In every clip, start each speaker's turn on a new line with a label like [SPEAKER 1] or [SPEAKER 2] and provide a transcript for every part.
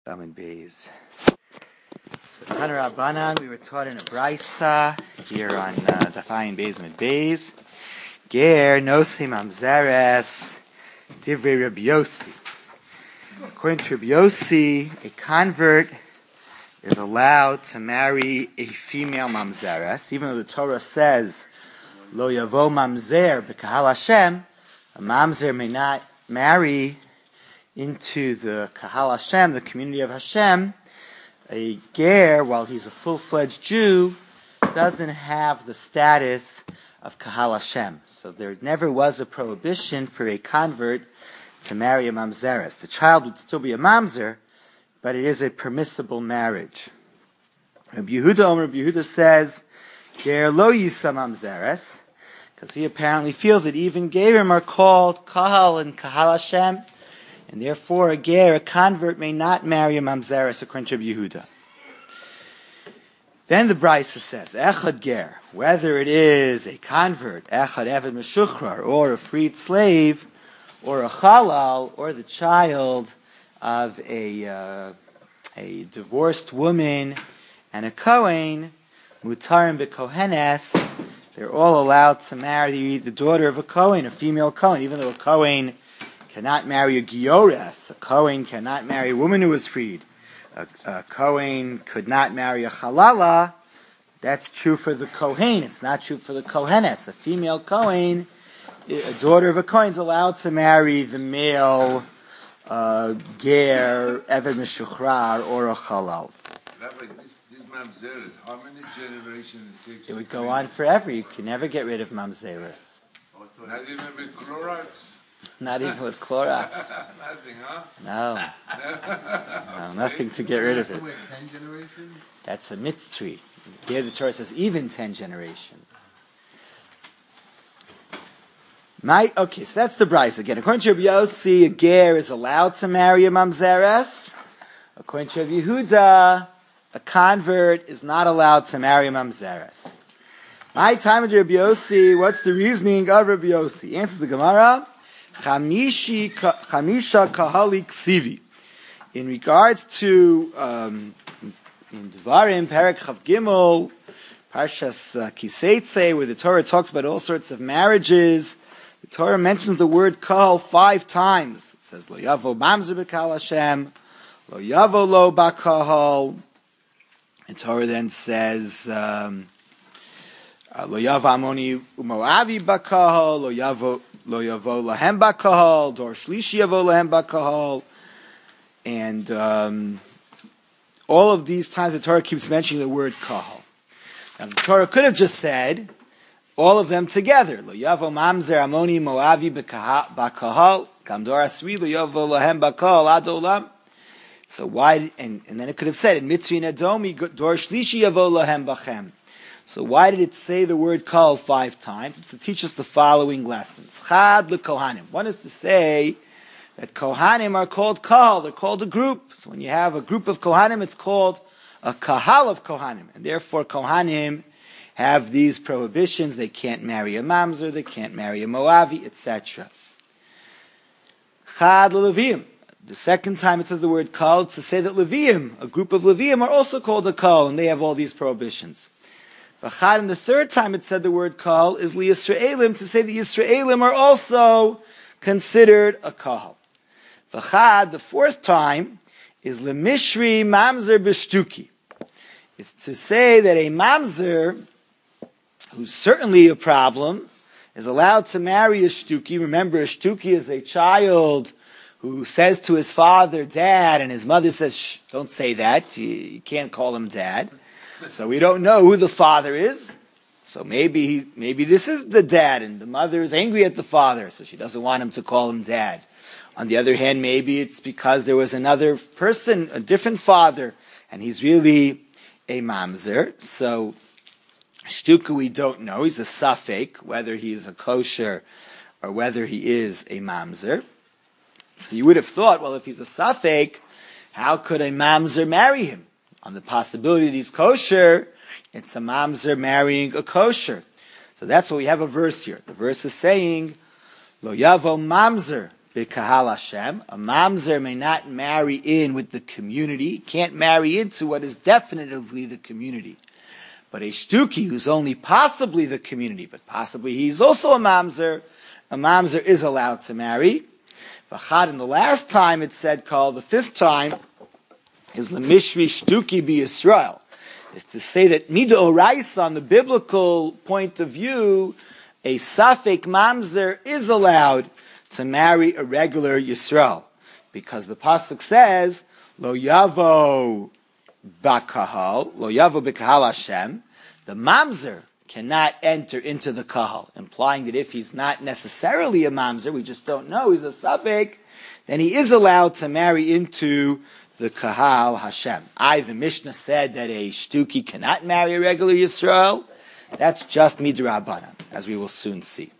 [SPEAKER 1] Lamed Beis. So Taner Rabbanan, we were taught in a Brisa here on Dafayin Beis Lamed Beis. Ger Nosi Mamzeres Divrei Rabbi Yossi. According to Rabbi Yossi, a convert is allowed to marry a female mamzeres, even though the Torah says Lo Yavo Mamzer B'Kahal Hashem. A mamzer may not marry into the Kahal Hashem, the community of Hashem. A ger, while he's a full-fledged Jew, doesn't have the status of Kahal Hashem. So there never was a prohibition for a convert to marry a mamzeres. The child would still be a mamzer, but it is a permissible marriage. Rabbi Yehuda says, ger lo yisa mamzeres, because he apparently feels that even gerim are called Kahal and Kahal Hashem, and therefore a convert, may not marry a mamzeres according to Rabbi Yehuda. Then the Brisa says, echad ger, whether it is a convert, echad eved meshuchrar, or a freed slave, or a halal, or the child of a divorced woman and a kohen, mutarim bekohenes, they're all allowed to marry the daughter of a kohen, a female kohen, even though a kohen cannot marry a giores, a kohen cannot marry a woman who is freed, a kohen could not marry a halala. That's true for the kohen. It's not true for the kohenes. A female kohen, a daughter of a kohen, is allowed to marry the male ger, eved meshuchrar, or a halal.
[SPEAKER 2] Rabbi, this mamzeres, how many generations it takes?
[SPEAKER 1] It would go on forever. You can never get rid of mamzeres.
[SPEAKER 2] Not even with Clorox?
[SPEAKER 1] Not even with Clorox.
[SPEAKER 2] Nothing, huh?
[SPEAKER 1] No. No, nothing to get rid of it.
[SPEAKER 3] 10 generations?
[SPEAKER 1] That's a mitzvah. Here the Torah says even 10 generations. Okay, so that's the Brisa. Again, according to Rabbi Yossi, a ger is allowed to marry a mamzeres. According to Rabbi Yehuda, a convert is not allowed to marry a mamzeres. My time with Rabbi Yossi, what's the reasoning of Rabbi Yossi? Answers the Gemara, Chamisha kahali ksivi. In regards to in Dvarim, Perek Chav Gimel, Parshas Kiseitze, where the Torah talks about all sorts of marriages, the Torah mentions the word kahal 5 times. It says, Lo yavo mamzer b'kahal Hashem, Lo yavo lo b'kahal. The Torah then says, Lo yavo amoni umoavi b'kahal, Lo yavo lahem b'kahal, Dor shlishi yavo lahem b'kahal. And all of these times the Torah keeps mentioning the word kahal. Now the Torah could have just said all of them together. Lo yavo mamzer amoni moavi b'kahal, kam dor asri lo yavo lahem b'kahal ad olam. So why? And then it could have said in Mitzri and Adomi dor shlishi yavo lahem b'chem. So why did it say the word kahal 5 times? It's to teach us the following lessons. Chad lekohanim. One is to say that Kohanim are called kahal, they're called a group. So when you have a group of Kohanim, it's called a kahal of Kohanim. And therefore Kohanim have these prohibitions. They can't marry a mamzer, they can't marry a Moavi, etc. Chad leViim. The second time it says the word kahal, it's to say that Leviim, a group of Leviim, are also called a kahal, and they have all these prohibitions. V'chad, and the third time it said the word kahal is LiYisraelim, to say that Yisraelim are also considered a kahal. V'chad, the fourth time, is lemishri mamzer b'shtuki. It's to say that a mamzer, who's certainly a problem, is allowed to marry a shtuki. Remember, a shtuki is a child who says to his father, Dad, and his mother says, shh, don't say that. You can't call him Dad. So we don't know who the father is. So maybe this is the dad, and the mother is angry at the father, so she doesn't want him to call him Dad. On the other hand, maybe it's because there was another person, a different father, and he's really a mamzer. So, shtuka we don't know. He's a safek, whether he's a kosher or whether he is a mamzer. So you would have thought, well, if he's a safek, how could a mamzer marry him? On the possibility that he's kosher, it's a mamzer marrying a kosher. So that's why we have a verse here. The verse is saying, Lo yavo mamzer b'kahal Hashem. A mamzer may not marry in with the community, can't marry into what is definitively the community. But a shtuki, who's only possibly the community, but possibly he's also a mamzer is allowed to marry. V'chad, and the last time it said call, the fifth time, is l'mishri shtuki b'Yisrael. Is to say that mida oraisa, on the biblical point of view, a safek mamzer is allowed to marry a regular Yisrael. Because the pasuk says, lo yavo b'kahal Hashem, the mamzer cannot enter into the kahal, implying that if he's not necessarily a mamzer, we just don't know, he's a safek, then he is allowed to marry into the kahal Hashem. The Mishnah said that a shtuki cannot marry a regular Yisrael. That's just midrabanan, as we will soon see.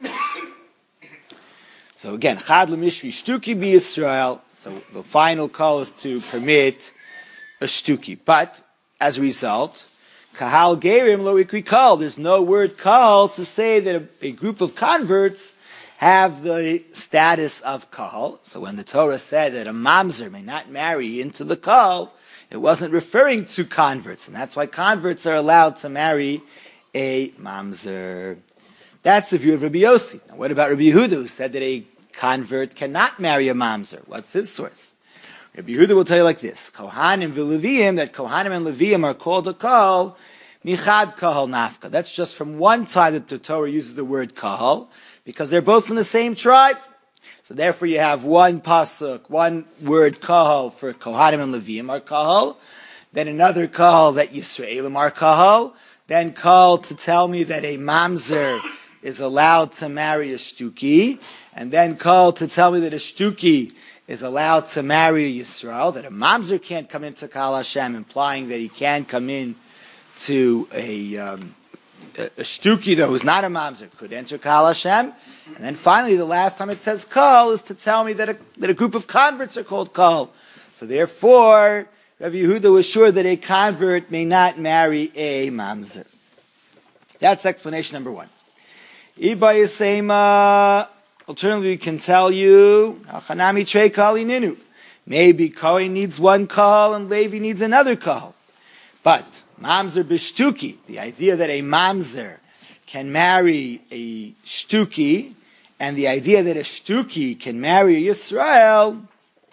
[SPEAKER 1] So again, chad l'mishri shtuki b'Yisrael. So the final call is to permit a shtuki. But as a result, kahal gerim lo ikri kal. There's no word kal to say that a group of converts have the status of kahal. So when the Torah said that a mamzer may not marry into the kahal, it wasn't referring to converts, and that's why converts are allowed to marry a mamzer. That's the view of Rabbi Yossi. Now what about Rabbi Yehuda, who said that a convert cannot marry a mamzer? What's his source? Rabbi Yehuda will tell you like this: Kohanim v'Leviim, that Kohanim and Leviim are called a kahal, michad kahal nafka. That's just from one time that the Torah uses the word kahal, because they're both from the same tribe. So therefore you have one pasuk, one word kahal for Kohanim and Leviim are kahal, then another kahal that Yisraelim are kahal, then kahal to tell me that a mamzer is allowed to marry a shtuki, and then kahal to tell me that a shtuki is allowed to marry a Yisrael, that a mamzer can't come into kahal Hashem, implying that he can come in to a shtuki, though, who's not a mamzer, could enter kahal Hashem. And then finally, the last time it says kahal is to tell me that a group of converts are called kahal. So therefore, Rabbi Yehuda was sure that a convert may not marry a mamzer. That's explanation number one. Iba Yisema, alternatively, we can tell you, Hanami Trei Kali Ninu. Maybe Kohen needs one kahal and Levi needs another kahal. But mamzer b'shtuki, the idea that a mamzer can marry a shtuki, and the idea that a shtuki can marry a Yisrael,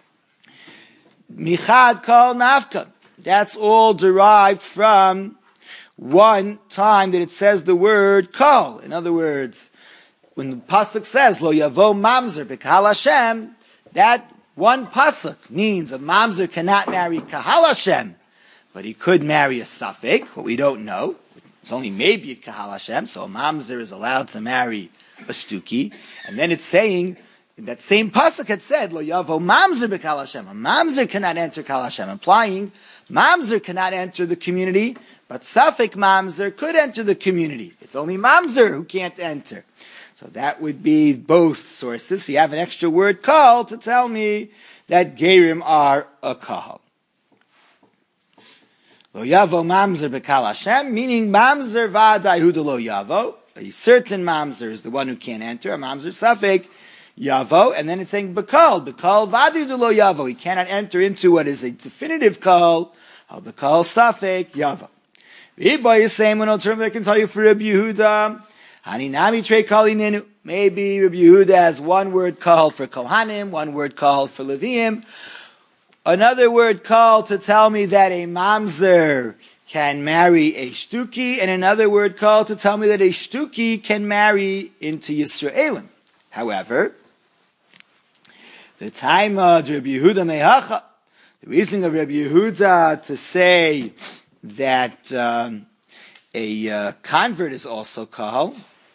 [SPEAKER 1] michad kal nafka. That's all derived from one time that it says the word kal. In other words, when the pasuk says lo yavo mamzer b'kahal Hashem, that one pasuk means a mamzer cannot marry kahal Hashem, but he could marry a safek, what we don't know. It's only maybe a kahal Hashem, so a mamzer is allowed to marry a shtuki. And then it's saying, in that same pasuk had said, lo yavo mamzer b'kahal Hashem. A mamzer cannot enter kahal Hashem, implying mamzer cannot enter the community, but safek mamzer could enter the community. It's only mamzer who can't enter. So that would be both sources. So you have an extra word kal to tell me that gerim are a kahal. Lo yavo mamzer b'kahal Hashem, meaning mamzer v'adai hu de lo yavo. A certain mamzer is the one who can't enter. A mamzer safek yavo, and then it's saying b'kal v'adai de lo yavo. He cannot enter into what is a definitive kal. B'kal safek yavo. V'ibay is saying one alternative I can tell you for Rabbi Yehuda. Haninami trei kali ninu. Maybe Rabbi Yehuda has one word kal for Kohanim, one word kal for Leviim, another word kal to tell me that a mamzer can marry a shtuki, and another word kal to tell me that a shtuki can marry into Yisraelim. However, the time of Rabbi Yehuda mehacha, the reason of Rabbi Yehuda to say that a convert is also kahal,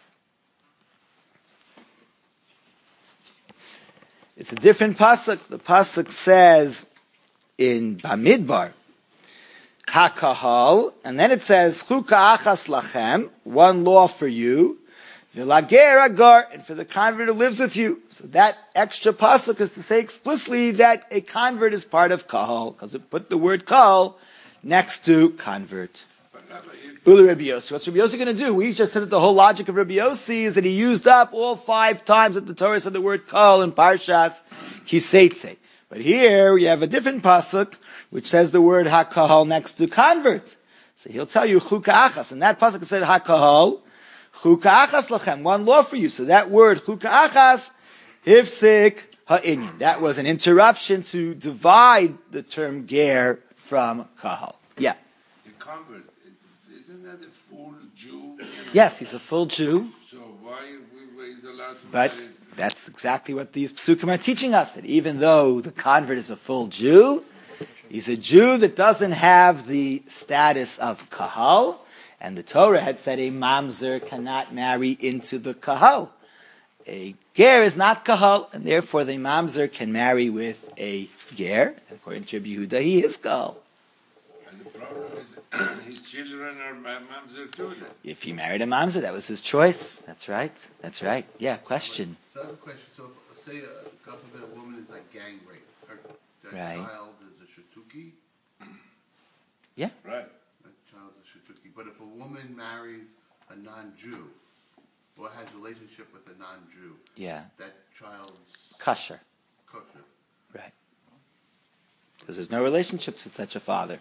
[SPEAKER 1] it's a different pasuk. The pasuk says in Bamidbar, HaKahal, and then it says, Chuka achas lachem, one law for you, Vilager agar, and for the convert who lives with you. So that extra pasuk is to say explicitly that a convert is part of kahal, because it put the word kahal next to convert.
[SPEAKER 2] But
[SPEAKER 1] Ula Rabbi Yossi. What's Rabbi Yossi going to do? We just said that the whole logic of Rabbi Yossi is that he used up all 5 times that the Torah said the word kol in Parshas Kiseitze. But here we have a different pasuk which says the word hakahal next to convert. So he'll tell you chuka achas, and that pasuk said hakahal chuka achas lachem, one law for you. So that word chuka achas hifsik ha'inyan. That was an interruption to divide the term ger from kahal. Yeah.
[SPEAKER 2] The convert, isn't that a full Jew?
[SPEAKER 1] Yes, he's a full Jew.
[SPEAKER 2] So why is allowed to
[SPEAKER 1] But
[SPEAKER 2] marry?
[SPEAKER 1] that's exactly what these psukim are teaching us, that even though the convert is a full Jew, he's a Jew that doesn't have the status of kahal, and the Torah had said a mamzer cannot marry into the kahal. A ger is not kahal, and therefore the mamzer can marry with a ger. And according to Rabbi Yehuda, he is kahal.
[SPEAKER 2] And the problem is his children are mamzer too.
[SPEAKER 1] If he married a mamzer, that was his choice. That's right. That's right. Yeah, question.
[SPEAKER 3] So I have a question. So say God forbid a woman is like gang raped. That
[SPEAKER 1] Right.
[SPEAKER 3] child is a shituki.
[SPEAKER 2] Right.
[SPEAKER 3] That child is a shituki. But if a woman marries a non-Jew or has a relationship with a non-Jew,
[SPEAKER 1] Yeah.
[SPEAKER 3] that child's
[SPEAKER 1] Kosher.
[SPEAKER 3] kosher.
[SPEAKER 1] Right. Because there's no relationship to such a father.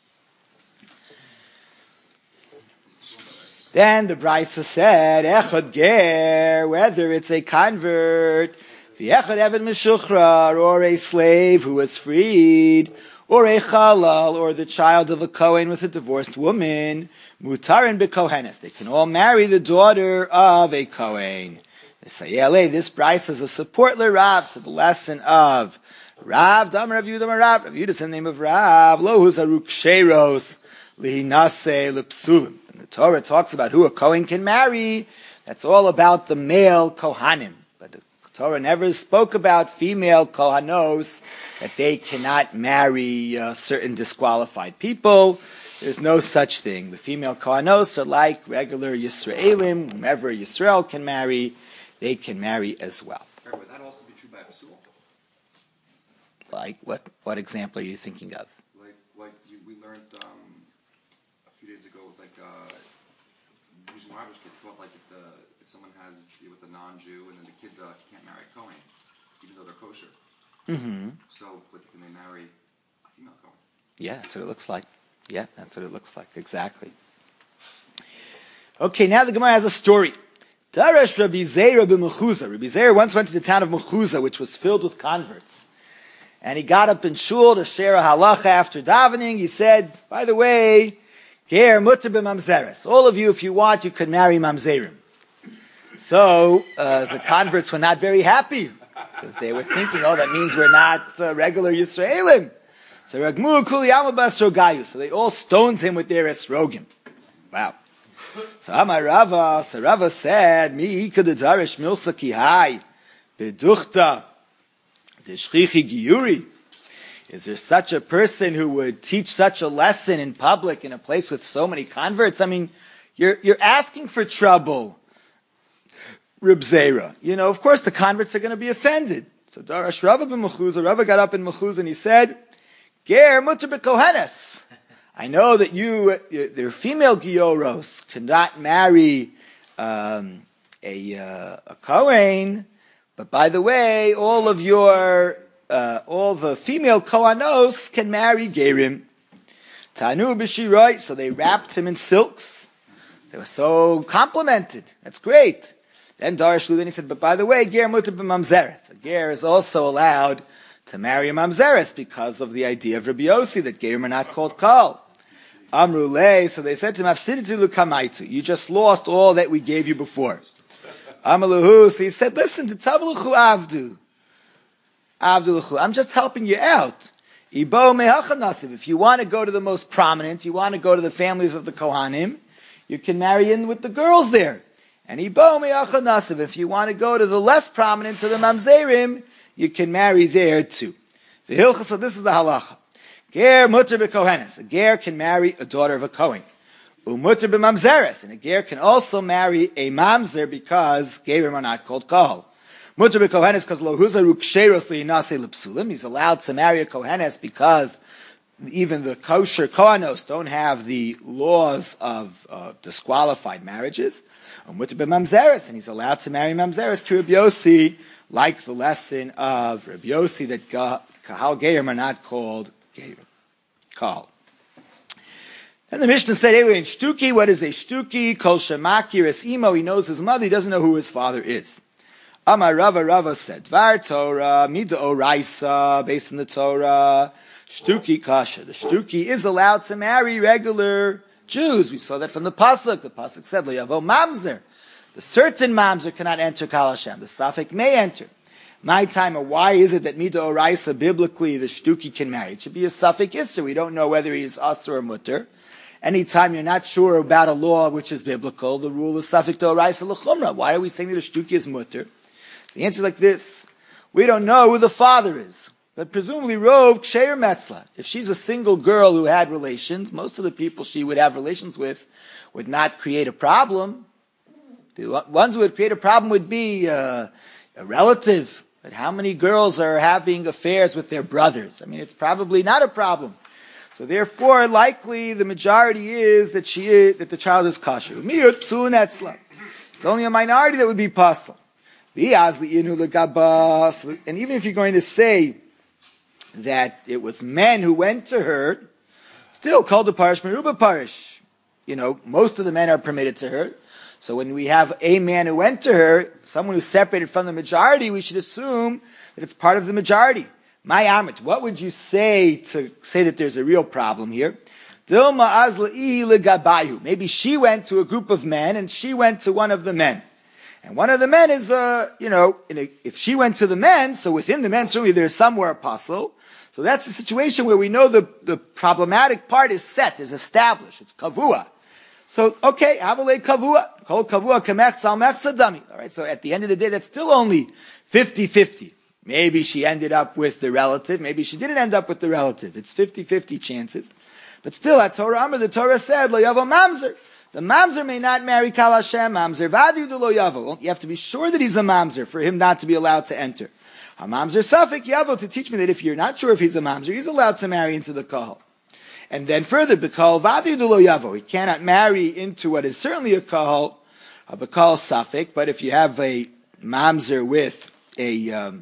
[SPEAKER 1] Then the Brisa said, Echad ger, whether it's a convert, v'echad eved meshuchrar, or a slave who was freed, or a chalal, or the child of a Kohen with a divorced woman, mutarin bekohenes. They can all marry the daughter of a Kohen. They say, this Brisa is a support l'Rav to the lesson of Rav, Damar Rav Yehuda, Rav Yehuda is the name of Rav, lo huzaruk sheros, lihinase lepsulim. And the Torah talks about who a Kohen can marry. That's all about the male Kohanim. But the Torah never spoke about female Kohanos, that they cannot marry certain disqualified people. There's no such thing. The female Kohanos are like regular Yisraelim. Whomever Yisrael can marry, they can marry as well.
[SPEAKER 4] Would that also be true by Basul?
[SPEAKER 1] Like, what example are you thinking of?
[SPEAKER 4] We learned a few days ago with using Robert's kids, but like if someone has with a non-Jew and then the kids can't marry a Kohen, even though they're kosher.
[SPEAKER 1] Mm-hmm.
[SPEAKER 4] So, but can they marry a female Kohen?
[SPEAKER 1] Yeah, that's what it looks like. Yeah, that's what it looks like. Exactly. Okay, now the Gemara has a story. Darash Rabbi Zeira b'Mechuza. Rabbi Zeira once went to the town of Mechuza, which was filled with converts. And he got up in shul to share a halacha after davening. He said, by the way, ger mutter b'mamzeres. All of you, if you want, you could marry mamzerim. So the converts were not very happy because they were thinking, that means we're not regular Yisraelim. So Ragmu Kuliyama Basrogayu. So they all stoned him with their esrogim. Wow. So Amar Rava, Rava said, Mi ikadadarish milsa kihai beduchta deshchichi giyuri. Is there such a person who would teach such a lesson in public in a place with so many converts? I mean, you're asking for trouble, Reb Zera. Of course the converts are going to be offended. So Darash Rava b'Mechuza, Rava got up in Mechuza and he said, Ger mutter b'kohenes. I know that their female gioros cannot marry a Kohen, but by the way, all the female Kohanos can marry Gerim. Tanu b'shiroi, so they wrapped him in silks. They were so complimented. That's great. Then Darash Ludan, he said, but by the way, Ger mutter b'mamzeres. A Ger is also allowed to marry a mamzeres because of the idea of Rabbi Yossi that Gerim are not called Kol. Amrulei, so they said to him, Afsiditu lukamaitu. You just lost all that we gave you before. Amaluhu, so he said, listen, to Tavluchu Avdu. Avduluchu, I'm just helping you out. Ibo mehachanasiv. If you want to go to the most prominent, you want to go to the families of the Kohanim, you can marry in with the girls there. And Ibo mehachanasiv. If you want to go to the less prominent, to the Mamzerim, you can marry there too. The Hilchah, so this is the halacha. Ger mutter b'kohenes. A ger can marry a daughter of a Kohen. Umutter b'mamzeres. And a ger can also marry a mamzer because gerim are not called kohol. Mutter b'kohenes because lo huzaru ksheros li'inase l'psulim. He's allowed to marry a kohenes because even the kosher kohanos don't have the laws of disqualified marriages. And he's allowed to marry mamzeres. Rabbi Yossi, like the lesson of Rabbi Yossi that kahal geirim are not called geirim. Kahal. And the Mishnah said, in shtuki, what is a shtuki? Kol shemaki res imo, he knows his mother, he doesn't know who his father is. Amar Rava said, Dvar Torah, Mida Oraisa, based on the Torah, Shtuki Kasha. The Shtuki is allowed to marry regular Jews. We saw that from the Pasuk. The Pasuk said, Lo Yavo Mamzer. The certain Mamzer cannot enter Kal Hashem. The Safek may enter. My time, or why is it that Mida Oraisa, biblically, the Shtuki can marry? It should be a Safek Isser. We don't know whether he is Asur or Mutter. Anytime you're not sure about a law which is biblical, the rule is Safek Oraisa L'chumra. Why are we saying that a Shtuki is Mutter? The answer is like this. We don't know who the father is. But presumably Rov Ksheir Metzla. If she's a single girl who had relations, most of the people she would have relations with would not create a problem. The ones who would create a problem would be a relative. But how many girls are having affairs with their brothers? I mean, it's probably not a problem. So therefore, likely the majority is that that the child is kosher. It's only a minority that would be puzzled. And even if you're going to say that it was men who went to her, still called the parish meruba parish. Most of the men are permitted to her. So when we have a man who went to her, someone who's separated from the majority, we should assume that it's part of the majority. My amit, what would you say to say that there's a real problem here? Maybe she went to a group of men and she went to one of the men. And one of the men is, if she went to the men, so within the men, certainly there's somewhere apostle. So that's a situation where we know the problematic part is set, is established. It's kavua. So, okay, havalei kavua. Kol kavua kemech tzal mechzadami. All right, so at the end of the day, that's still only 50-50. Maybe she ended up with the relative. Maybe she didn't end up with the relative. It's 50-50 chances. But still, at Torah Amr, the Torah said, lo yavo mamzer. The mamzer may not marry Kal Hashem mamzer. Vadu de lo yavo. You have to be sure that he's a mamzer for him not to be allowed to enter. A mamzer safek yavo, to teach me that if you're not sure if he's a mamzer, he's allowed to marry into the kahal. And then further, b'kal vadu de lo yavo. He cannot marry into what is certainly a kahal, a b'kal safek. But if you have a mamzer with a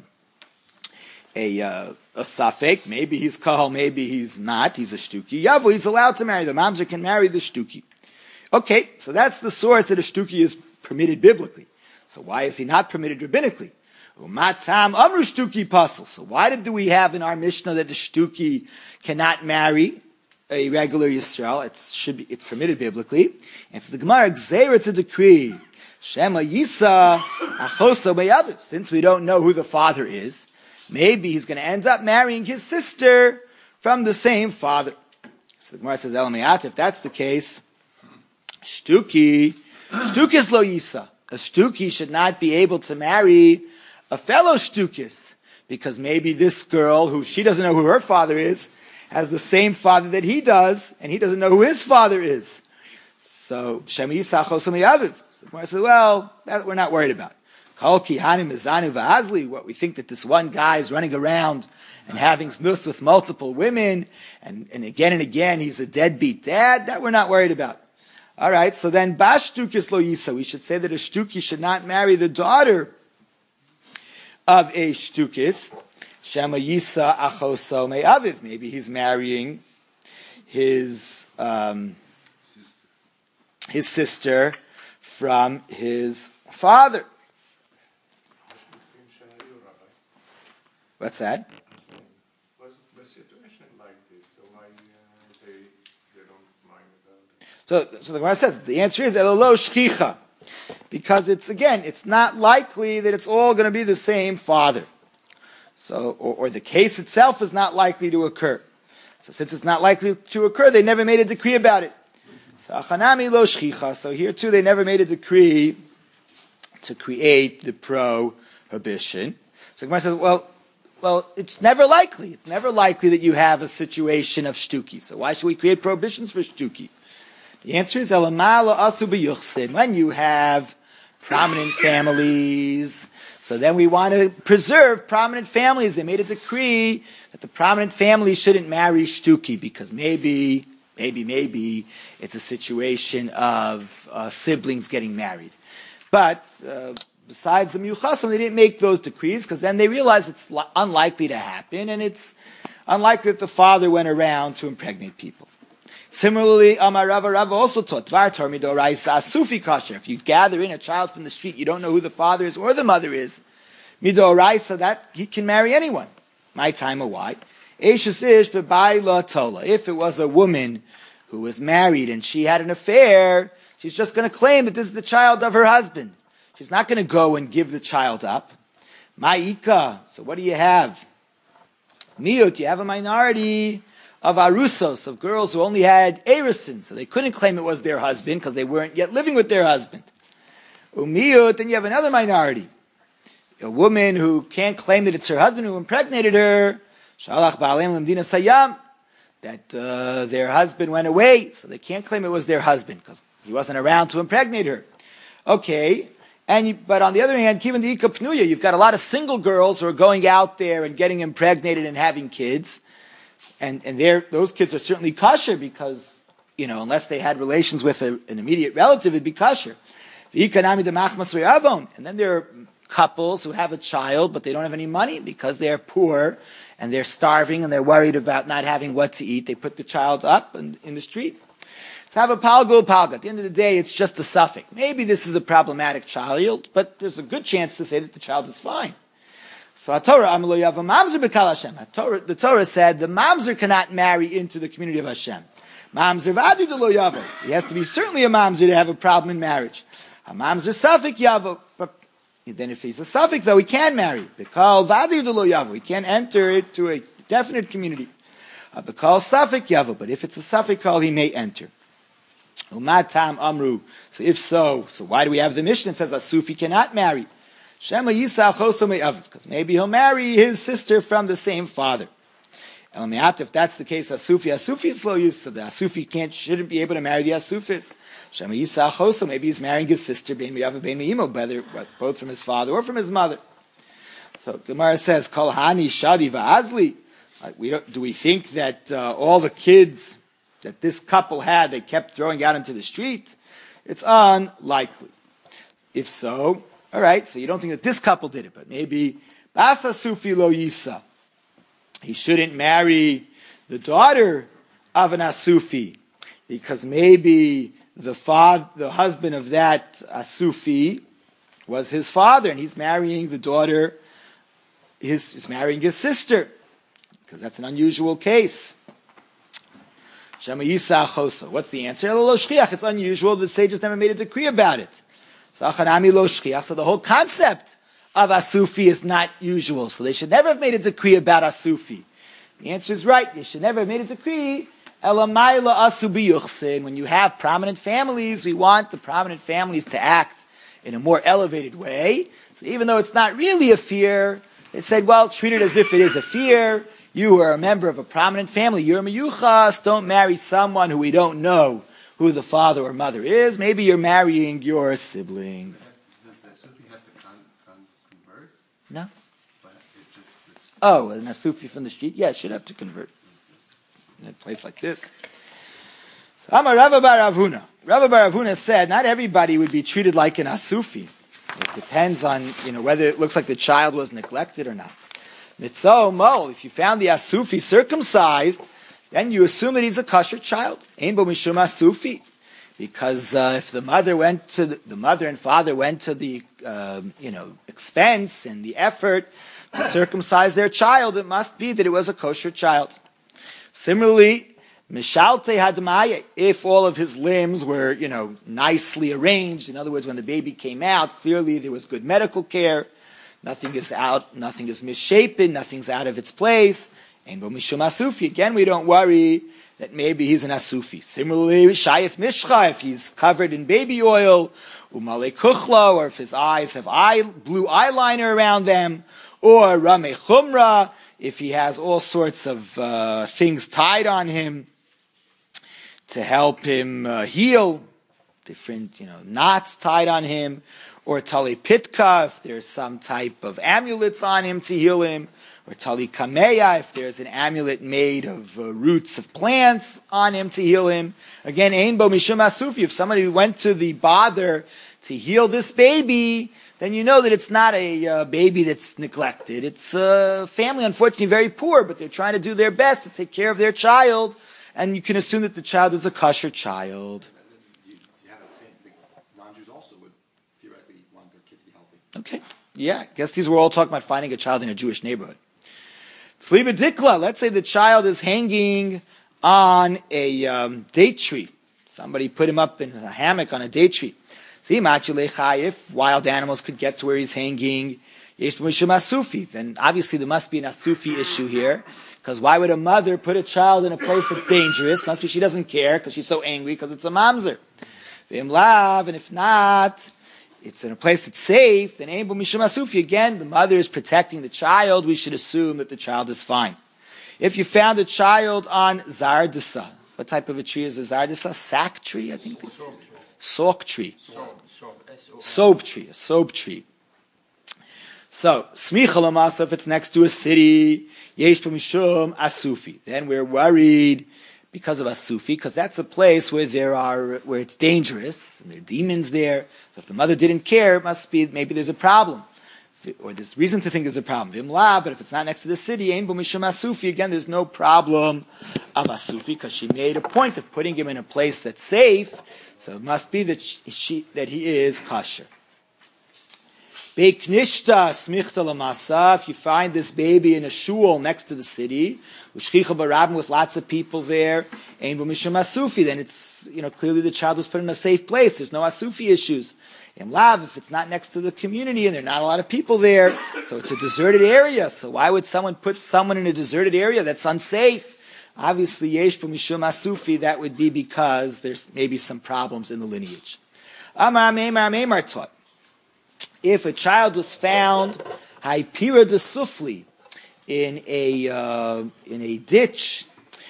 [SPEAKER 1] safek, maybe he's kahal, maybe he's not. He's a shtuki. Yavo, he's allowed to marry. The mamzer can marry the shtuki. Okay, so that's the source that a shtuki is permitted biblically. So why is he not permitted rabbinically? Umatam amru shtuki pasal. So why do we have in our Mishnah that the shtuki cannot marry a regular Yisrael? It's permitted biblically. And so the Gemara gzeira, it's a decree. Shema yisa achosa me'aviv. Since we don't know who the father is, maybe he's going to end up marrying his sister from the same father. So the Gemara says, Elamayat, if that's the case, shtuki is lo yisa. A shtuki should not be able to marry a fellow shtukis, because maybe this girl, who she doesn't know who her father is, has the same father that he does, and he doesn't know who his father is. So, Shem yisa achosa me'aviv. So the Gemara says, well, that we're not worried about. What we think that this one guy is running around and having snus with multiple women, and again he's a deadbeat dad, that we're not worried about. All right, so then bashtukis lo yisa, we should say that a shtuki should not marry the daughter of a shtukis. Shema yisa achoso me'aviv. Maybe he's marrying his sister from his father. What's that?
[SPEAKER 2] Was the situation like this? So why they don't mind about it?
[SPEAKER 1] So the Gemara says the answer is elolo shkicha, because it's not likely that it's all going to be the same father. So or the case itself is not likely to occur. So since it's not likely to occur, they never made a decree about it. So achanami lo shkicha. So here too, they never made a decree to create the prohibition. So the Gemara says, well, it's never likely. It's never likely that you have a situation of shtuki. So why should we create prohibitions for shtuki? The answer is elamala asu b'yuchsin. When you have prominent families. So then we want to preserve prominent families. They made a decree that the prominent families shouldn't marry shtuki because maybe it's a situation of siblings getting married. But besides the Miyuchasim, they didn't make those decrees because then they realized it's unlikely to happen, and it's unlikely that the father went around to impregnate people. Similarly, Amar Rava also taught, Dvar Torah midoraisa asufi kasher. If you gather in a child from the street, you don't know who the father is or the mother is, midoraisa, that he can marry anyone. My time or why? Eishes ish bebayla tola. If it was a woman who was married and she had an affair, she's just going to claim that this is the child of her husband. She's not going to go and give the child up. Ma'ika. So what do you have? Miyut, you have a minority of arusos, of girls who only had erisin, so they couldn't claim it was their husband because they weren't yet living with their husband. Umiyut, then you have another minority. A woman who can't claim that it's her husband who impregnated her. Shalach ba'aleim lemdina sayam. That their husband went away, so they can't claim it was their husband because he wasn't around to impregnate her. Okay, but on the other hand, kivan di'ika pnuya, you've got a lot of single girls who are going out there and getting impregnated and having kids, and those kids are certainly kosher because, unless they had relations with an immediate relative, it'd be kosher. And then there are couples who have a child, but they don't have any money because they're poor and they're starving and they're worried about not having what to eat. They put the child up in the street. So have a palgo palga. At the end of the day, it's just a suffix. Maybe this is a problematic child, but there's a good chance to say that the child is fine. So the Torah said the mamzer cannot marry into the community of Hashem. Mamzer vadu de lo yavo. He has to be certainly a mamzer to have a problem in marriage. A mamzer suffix yavo. But then if he's a suffix, though, he can marry. Bekal vadu de lo yavo. He can't enter into a definite community. Bekal suffix yavo. But if it's a suffix call, he may enter. Umatam amru. So if so why do we have the Mishnah that says a Sufi cannot marry? Shema Yisach Choso, because maybe he'll marry his sister from the same father. If that's the case, Asufi is low use, so the Asufi shouldn't be able to marry the Asufis. Shema Yisach Choso, maybe he's marrying his sister, Ben Miyav, Ben Meimo, both from his father or from his mother. So Gemara says, Kol Hani Shadi Va'azli. Do we think that all the kids that this couple had, they kept throwing out into the street? It's unlikely. If so, all right, so you don't think that this couple did it, but maybe Basa Sufi Lo Yisa. He shouldn't marry the daughter of an Asufi because maybe the husband of that Asufi was his father, and he's marrying the daughter. He's marrying his sister because that's an unusual case. Shema Yisa Choso. What's the answer? It's unusual. The sages never made a decree about it. So the whole concept of Asufi is not usual. So they should never have made a decree about Asufi. The answer is right. They should never have made a decree. When you have prominent families, we want the prominent families to act in a more elevated way. So even though it's not really a fear, they said, well, treat it as if it is a fear. You are a member of a prominent family. You're a miyuchas. Don't marry someone who we don't know who the father or mother is. Maybe you're marrying your sibling.
[SPEAKER 3] Does the Sufi have to convert?
[SPEAKER 1] No.
[SPEAKER 3] But
[SPEAKER 1] An Asufi from the street? Yeah, should have to convert. In a place like this. So Amar Rava bar Ravuna. Rava bar Ravuna said, not everybody would be treated like an Asufi. It depends on, whether it looks like the child was neglected or not. Mitzo mol, if you found the Asufi circumcised, then you assume that he's a kosher child. Ein bo mishum Asufi. Because if the mother and father went to the expense and the effort to circumcise their child, it must be that it was a kosher child. Similarly, mishalte hadmaya, if all of his limbs were nicely arranged, in other words, when the baby came out, clearly there was good medical care, nothing is out, nothing is misshapen, nothing's out of its place. Ein bo mishum Asufi. Again, we don't worry that maybe he's an Asufi. Similarly, shayif mishcha, if he's covered in baby oil, umale kuchla, or if his eyes have blue eyeliner around them, or rame chumra, if he has all sorts of things tied on him to help him heal, different knots tied on him, or Tali Pitka, if there's some type of amulets on him to heal him, or Tali Kameya, if there's an amulet made of roots of plants on him to heal him. Again, Ein Bo Mishum Asufi, if somebody went to the bother to heal this baby, then you know that it's not a baby that's neglected. It's a family, unfortunately, very poor, but they're trying to do their best to take care of their child, and you can assume that the child is a kosher child.
[SPEAKER 4] You have that same thing. Non-Jews also would theoretically want their kid to be healthy.
[SPEAKER 1] Okay. Yeah, I guess these were all talking about finding a child in a Jewish neighborhood. Tzliba Dikla, let's say the child is hanging on a date tree. Somebody put him up in a hammock on a date tree. If wild animals could get to where he's hanging, then obviously there must be an asufi issue here. Because why would a mother put a child in a place that's dangerous? Must be she doesn't care because she's so angry because it's a mamzer. And if not, it's in a place that's safe, then Ein Bo Mishum Asufi. Again, the mother is protecting the child. We should assume that the child is fine. If you found a child on Zardasa, what type of a tree is a Zardasa? Sack tree, I think. Soap tree. Soap tree. A soap tree. So, Smicha Lamasa, if it's next to a city, Yesh Bo Mishum Asufi. Then we're worried because of Asufi, because that's a place where it's dangerous, and there are demons there. So if the mother didn't care, it must be, maybe there's a problem. Or there's reason to think there's a problem. Vimla, but if it's not next to the city, Ein Bo Mishum Asufi, again, there's no problem of Asufi, because she made a point of putting him in a place that's safe, so it must be that he is kosher. Beiknishta smichta lamasa, if you find this baby in a shul next to the city, ushchicha barabim with lots of people there, Ein Bo Mishum Asufi, then it's, clearly the child was put in a safe place. There's no Asufi issues. Imlav, if it's not next to the community and there are not a lot of people there, so it's a deserted area. So why would someone put someone in a deserted area that's unsafe? Obviously, Yesh Bo Mishum Asufi, that would be because there's maybe some problems in the lineage. Amar Meimar taught. If a child was found Haipira de Sufli in a ditch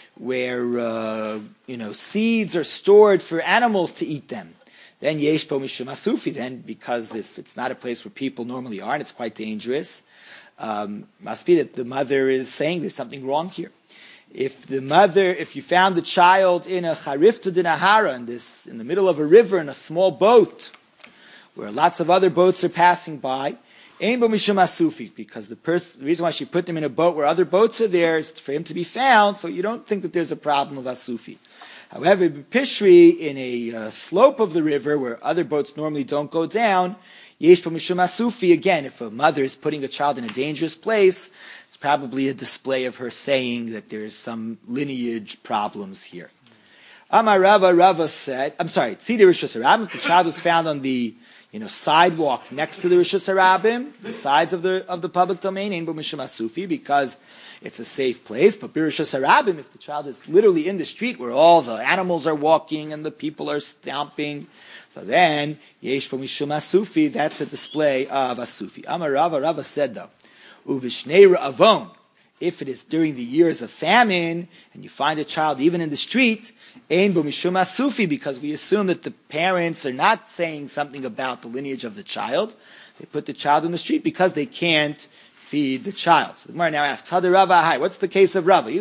[SPEAKER 1] where seeds are stored for animals to eat them, then Yesh Bo Mishum Asufi. Then, because if it's not a place where people normally are and it's quite dangerous, must be that the mother is saying there's something wrong here. If you found the child in a Charifta de Nahara, in the middle of a river in a small boat, where lots of other boats are passing by, Ein Bo Mishum Asufi, because the reason why she put them in a boat where other boats are there is for him to be found, so you don't think that there's a problem of Asufi. However, Pishri, in a slope of the river where other boats normally don't go down, Yesh Bo Mishum Asufi, again, if a mother is putting a child in a dangerous place, it's probably a display of her saying that there's some lineage problems here. Amar Rava said, Tzidi Rishus Harabim, if the child was found on the sidewalk next to the Rishus Harabim, the sides of the public domain, Ein Bo Mishum Asufi, because it's a safe place. But Rishus Harabim, if the child is literally in the street where all the animals are walking and the people are stomping, so then Yesh Bo Mishum Asufi, that's a display of Asufi. Amar Rava said though, Uvishnei Ra'avon, if it is during the years of famine and you find a child even in the street, Ein Bo Mishum Asufi, because we assume that the parents are not saying something about the lineage of the child. They put the child in the street because they can't feed the child. So the Gemara now asks, what's the case of Rava?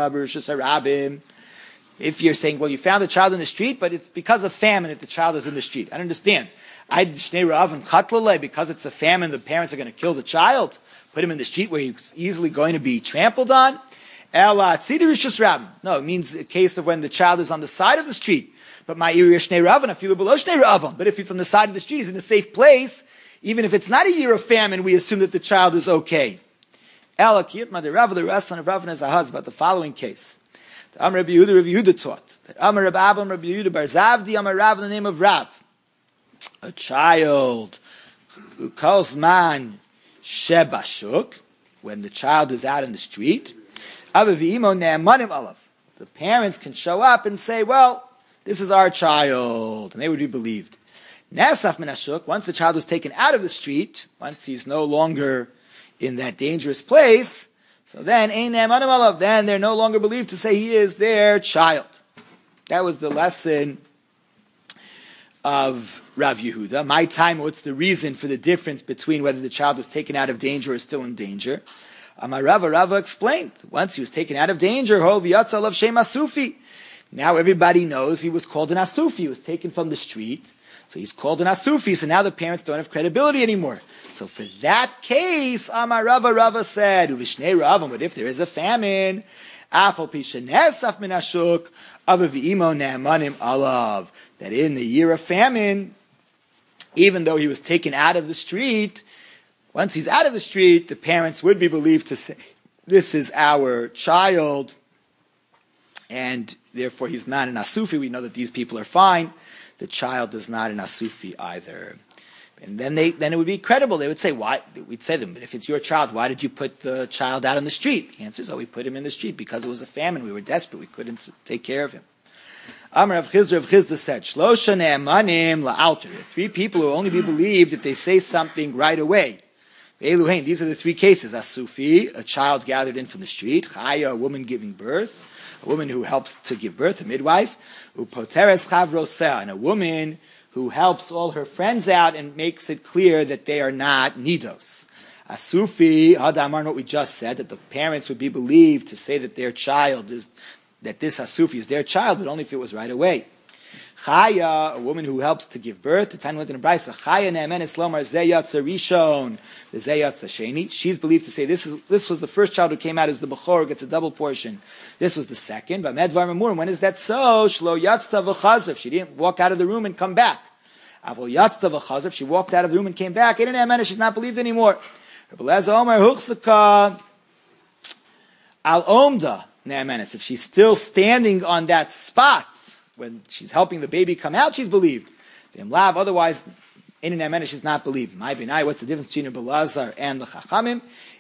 [SPEAKER 1] If you're saying, well, you found a child in the street, but it's because of famine that the child is in the street. I don't understand. Because it's a famine, the parents are going to kill the child, put him in the street where he's easily going to be trampled on. No, it means a case of when the child is on the side of the street. But but if he's on the side of the street, he's in a safe place. Even if it's not a year of famine, we assume that the child is okay. The rest of Rav is a husband. About the following case. The Amar Rabbi Yehuda taught that Amar Rabbi Abba Rabbi Yehuda Bar Zavdi Amar Rav in the name of Rav. A child who calls man Shebashuk, when the child is out in the street, the parents can show up and say, well, this is our child, and they would be believed. Nesaf Menashuk, once the child was taken out of the street, once he's no longer in that dangerous place, so then then they're no longer believed to say he is their child. That was the lesson of Rav Yehuda. My time, what's the reason for the difference between whether the child was taken out of danger or is still in danger? Amar Rava explained, once he was taken out of danger, Ho v'yatzal of Shem Asufi. Now everybody knows he was called an Asufi. He was taken from the street, so he's called an Asufi, so now the parents don't have credibility anymore. So for that case, Amar Rava said, Uvishnei Ravam, but if there is a famine, Afal Pishanesaf min Ashuk, Avavi'imo Ne'amanim Alav, that in the year of famine, even though he was taken out of the street, once he's out of the street, the parents would be believed to say, this is our child, and therefore he's not an Asufi. We know that these people are fine. The child is not an Asufi either. And then it would be credible. They would say, why? We'd say to them, but if it's your child, why did you put the child out on the street? The answer is, we put him in the street because it was a famine. We were desperate. We couldn't take care of him. Amar Rav Chizda said, Shlosha ne'emanim la'alter. There are 3 people who will only be believed if they say something right away. Eluhain, these are the 3 cases. Asufi, a child gathered in from the street. Chaya, a woman giving birth. A woman who helps to give birth, a midwife. Upoteres chavroseh, and a woman who helps all her friends out and makes it clear that they are not nidos. Asufi, Hadamar, what we just said, that the parents would be believed to say that their child is, that this Asufi is their child, but only if it was right away. Chaya, a woman who helps to give birth. The time went in the Brisa. Chaya ne'emenes lomar zeyatza rishon, the zeyatza sheni. She's believed to say this was the first child who came out as the bechor, gets a double portion. This was the second. But medvar mamur. When is that so? Shlo yatzta v'chazav. She didn't walk out of the room and come back. Avol yatzta v'chazav. She walked out of the room and came back. She's not believed anymore. Rebeleza Omer huchsaka al omda ne'emenes. If she's still standing on that spot when she's helping the baby come out, she's believed. Otherwise, in an she's not believed. What's the difference between a Belazar and the Chachamim?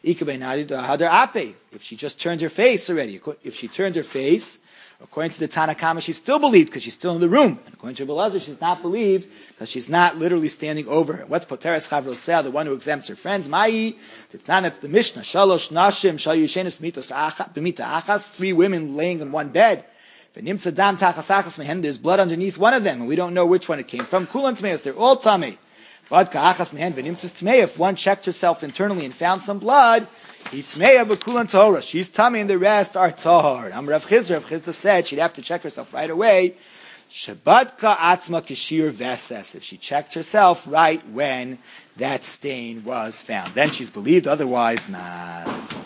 [SPEAKER 1] If she just turned her face already, if she turned her face, according to the Tanakama, she's still believed because she's still in the room. And according to Belazar, she's not believed because she's not literally standing over her. What's Poteres Chavroseh, the one who exempts her friends? It's the Mishnah. Shalosh Nashim Shal Yishenus B'mita Achas. 3 women laying in one bed. There's blood underneath one of them, and we don't know which one it came from. Kulan Tmeis, they're all Tamei. But if one checked herself internally and found some blood, she's Tamei and the rest are Tahor. Rav Chizda said she'd have to check herself right away. If she checked herself right when that stain was found. Then she's believed, otherwise not.